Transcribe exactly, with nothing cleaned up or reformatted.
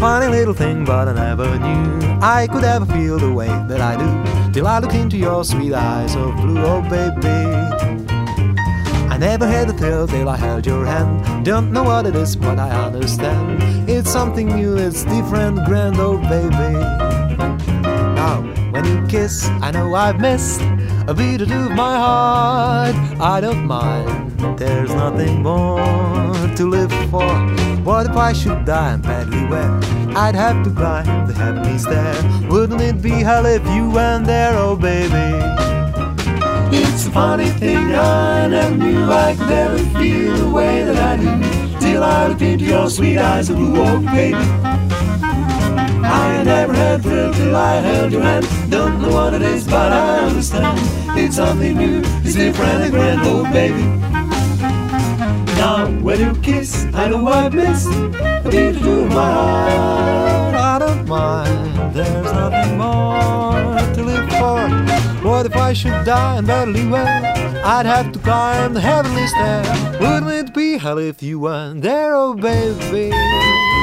funny little thing, but I never knew I could ever feel the way that I do, till I look into your sweet eyes of blue, oh baby. I never had a thrill till I held your hand. Don't know what it is, but I understand. It's something new, it's different, grand, oh baby. Now, when you kiss, I know I've missed a beat or two of my heart. I don't mind, there's nothing more to live for. What if I should die and badly wet? I'd have to climb the heavenly stair. Wouldn't it be hell if you went there, oh baby? It's a funny thing, I never knew I could ever feel the way that I do, till I looked into your sweet eyes of blue, oh baby. I never had a thrill till I held your hand. Don't know what it is, but I understand. It's something new, it's different and grand, oh baby. Now when you kiss, I know I've missed a beat or two of my heart. I don't mind, there's nothing more to live for. What if I should die and badly wet? I'd have to climb the heavenly stair. Wouldn't it be hell if you weren't there, oh baby?